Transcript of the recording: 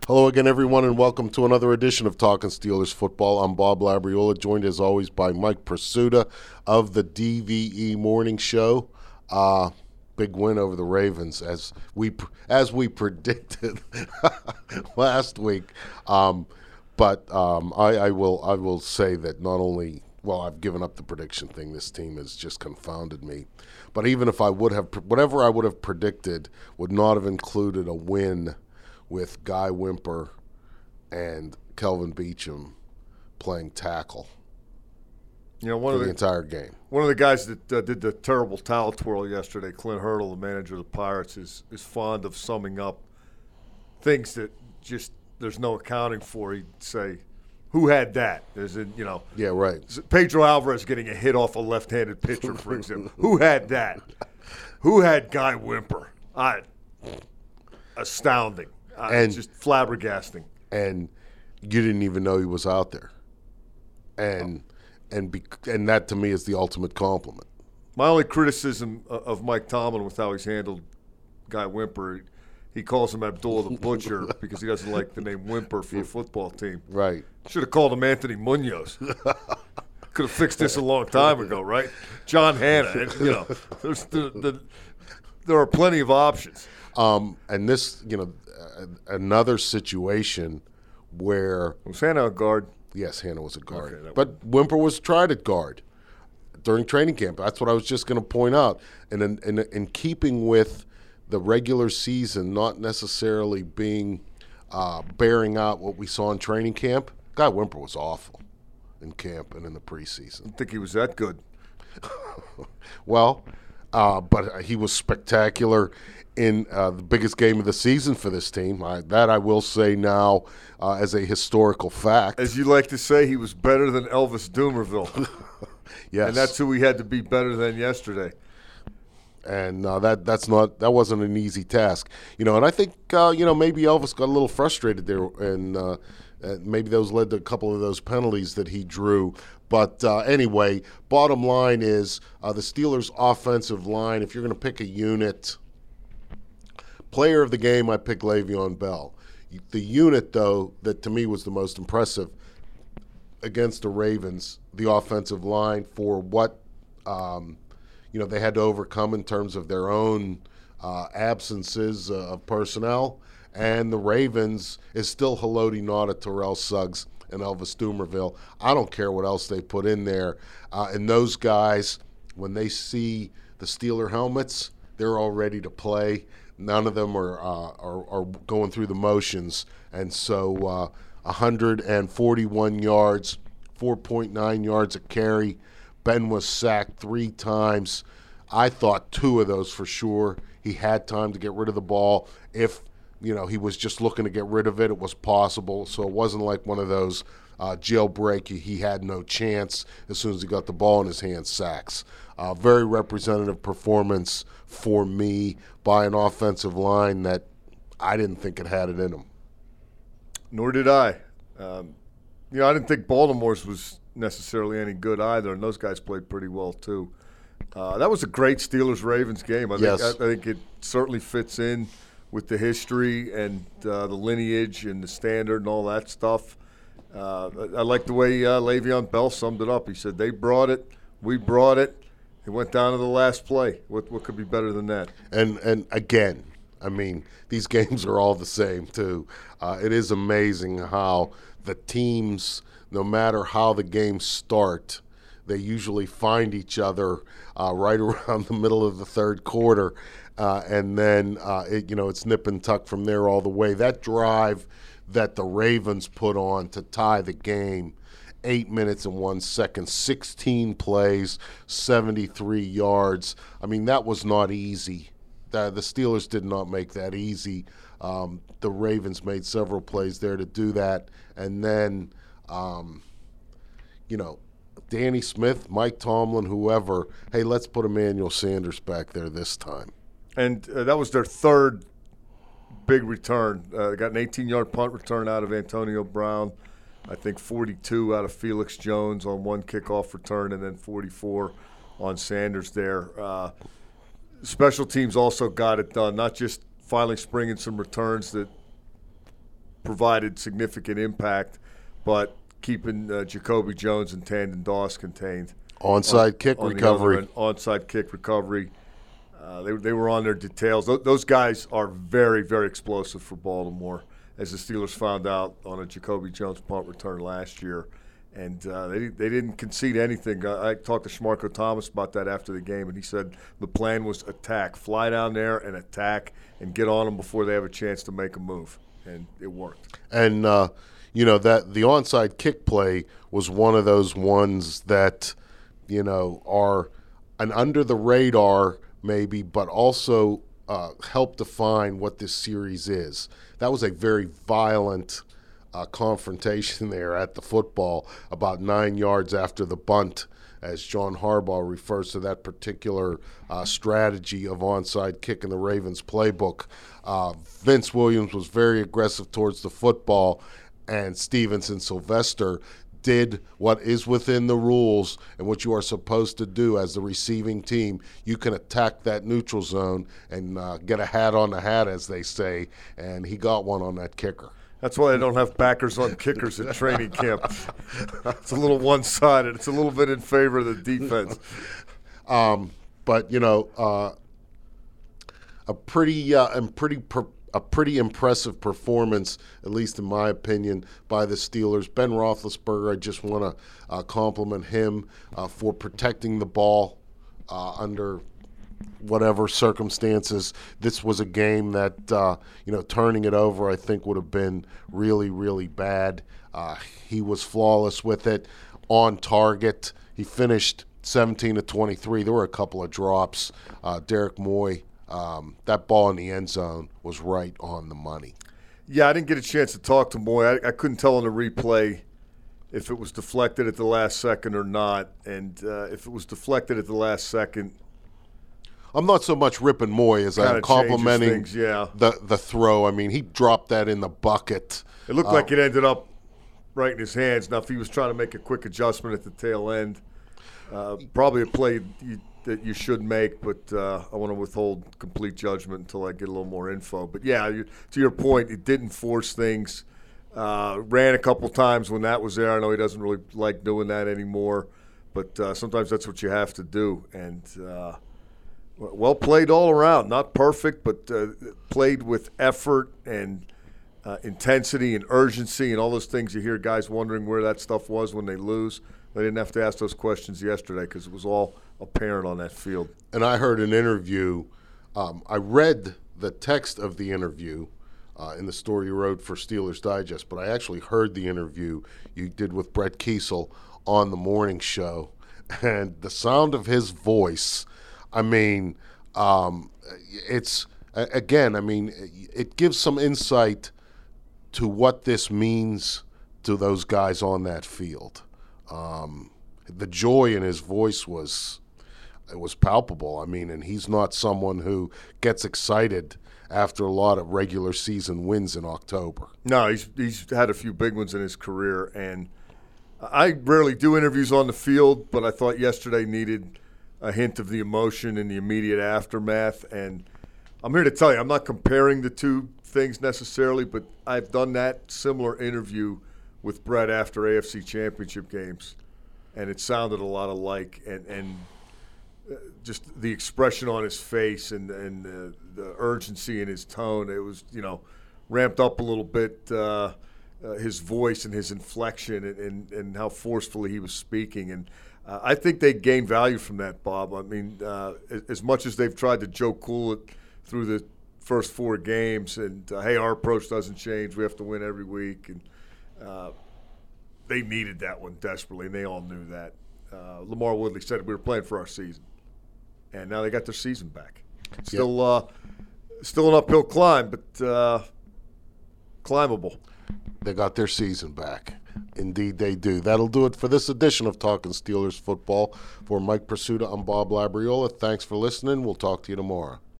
Hello again, everyone, and welcome to another edition of Talking Steelers Football. I'm Bob Labriola, joined as always by Mike Pursuta of the DVE Morning Show. Big win over the Ravens, as we predicted last week. I will say that not only I've given up the prediction thing. This team has just confounded me. But even if I would have, whatever I would have predicted would not have included a win with Guy Wimper and Kelvin Beachum playing tackle. You know, for the entire game. One of the guys that did the terrible towel twirl yesterday, Clint Hurdle, the manager of the Pirates, is fond of summing up things that just there's no accounting for. He'd say, "Who had that?" As in, Yeah, right. Pedro Alvarez getting a hit off a left-handed pitcher, for example. Who had that? Who had Guy Wimper? Astounding. And just flabbergasting. And you didn't even know he was out there. And that to me is the ultimate compliment. My only criticism of Mike Tomlin with how he's handled Guy Wimper, he calls him Abdullah the Butcher because he doesn't like the name Wimper for a football team. Right. Should have called him Anthony Munoz. Could have fixed this a long time ago, right? John Hanna. There are plenty of options. And this, another situation where was Hanna a guard? Yes, Hanna was a guard. Okay, but Wimper was tried at guard during training camp. That's what I was just going to point out. And in keeping with the regular season not necessarily being bearing out what we saw in training camp, Guy Wimper was awful in camp and in the preseason. I didn't think he was that good. But he was spectacular in the biggest game of the season for this team. That I will say now as a historical fact. As you like to say, he was better than Elvis Dumervil. Yes. And that's who he had to be better than yesterday. And that wasn't an easy task. And I think, maybe Elvis got a little frustrated there, and maybe those led to a couple of those penalties that he drew. But anyway, bottom line is the Steelers' offensive line, if you're going to pick a unit, player of the game, I pick Le'Veon Bell. The unit, though, that to me was the most impressive against the Ravens, the offensive line for what they had to overcome in terms of their own absences of personnel. And the Ravens is still Haloti Ngata, Terrell Suggs, and Elvis Dumervil. I don't care what else they put in there. And those guys, when they see the Steeler helmets, they're all ready to play. None of them are going through the motions. And so 141 yards, 4.9 yards a carry. Ben was sacked 3 times. I thought 2 of those for sure. He had time to get rid of the ball. If he was just looking to get rid of it, it was possible. So it wasn't like one of those jailbreak, he had no chance as soon as he got the ball in his hands, sacks. Very representative performance for me by an offensive line that I didn't think it had it in them. Nor did I. I didn't think Baltimore's was necessarily any good either, and those guys played pretty well too. That was a great Steelers-Ravens game. I think it certainly fits in with the history and the lineage and the standard and all that stuff. I like the way Le'Veon Bell summed it up. He said, they brought it, we brought it. It went down to the last play. What could be better than that? And again, I mean, these games are all the same too. It is amazing how the teams, no matter how the games start, they usually find each other right around the middle of the third quarter, and then it's nip and tuck from there all the way. That drive that the Ravens put on to tie the game, 8 minutes and 1 second, 16 plays, 73 yards. I mean, that was not easy. The Steelers did not make that easy. The Ravens made several plays there to do that. And then, Danny Smith, Mike Tomlin, whoever, hey, let's put Emmanuel Sanders back there this time. And that was their third big return. Got an 18-yard punt return out of Antonio Brown. I think 42 out of Felix Jones on one kickoff return, and then 44 on Sanders there. Special teams also got it done, not just finally springing some returns that provided significant impact, but keeping Jacoby Jones and Tandon Doss contained. Onside kick recovery. Onside kick recovery. They were on their details. Those guys are very, very explosive for Baltimore, as the Steelers found out on a Jacoby Jones punt return last year. And they didn't concede anything. I talked to Shmarko Thomas about that after the game, and he said the plan was attack. Fly down there and attack and get on them before they have a chance to make a move. And it worked. And, that the onside kick play was one of those ones that, are an under-the-radar maybe, but also help define what this series is. That was a very violent confrontation there at the football about 9 yards after the bunt, as John Harbaugh refers to that particular strategy of onside kick in the Ravens playbook. Vince Williams was very aggressive towards the football, and Stevenson Sylvester did what is within the rules and what you are supposed to do as the receiving team. You can attack that neutral zone and get a hat on the hat, as they say, and he got one on that kicker. That's why they don't have backers on kickers at training camp. It's a little one-sided. It's a little bit in favor of the defense. But a pretty impressive performance, at least in my opinion, by the Steelers. Ben Roethlisberger, I just want to compliment him for protecting the ball under whatever circumstances. This was a game that, turning it over, I think would have been really, really bad. He was flawless with it, on target. He finished 17 of 23. There were a couple of drops. Derek Moy, that ball in the end zone was right on the money. Yeah, I didn't get a chance to talk to Moy. I couldn't tell on the replay if it was deflected at the last second or not. And if it was deflected at the last second, I'm not so much ripping Moy as I'm complimenting the throw. I mean, he dropped that in the bucket. It looked like it ended up right in his hands. Now, if he was trying to make a quick adjustment at the tail end, probably a play that you should make, but I want to withhold complete judgment until I get a little more info. But, yeah, to your point, it didn't force things. Ran a couple times when that was there. I know he doesn't really like doing that anymore, but sometimes that's what you have to do. And well played all around. Not perfect, but played with effort and intensity and urgency and all those things you hear guys wondering where that stuff was when they lose. They didn't have to ask those questions yesterday because it was all apparent on that field. And I heard an interview. I read the text of the interview in the story you wrote for Steelers Digest, but I actually heard the interview you did with Brett Kiesel on the morning show. And the sound of his voice, I mean, it's – again, I mean, it gives some insight to what this means to those guys on that field. The joy in his voice was palpable. I mean, and he's not someone who gets excited after a lot of regular season wins in October. No, he's had a few big ones in his career, and I rarely do interviews on the field, but I thought yesterday needed a hint of the emotion in the immediate aftermath. And I'm here to tell you, I'm not comparing the two things necessarily, but I've done that similar interview with Brett after AFC Championship games, and it sounded a lot alike. And just the expression on his face and the urgency in his tone, it was, ramped up a little bit, his voice and his inflection and how forcefully he was speaking. And I think they gained value from that, Bob. I mean, as much as they've tried to Joe Cool it through the first 4 games and, hey, our approach doesn't change, we have to win every week. And they needed that one desperately, and they all knew that. Lamar Woodley said we were playing for our season. And now they got their season back. Still an uphill climb, but climbable. They got their season back. Indeed they do. That'll do it for this edition of Talking Steelers Football. For Mike Pursuta, I'm Bob Labriola. Thanks for listening. We'll talk to you tomorrow.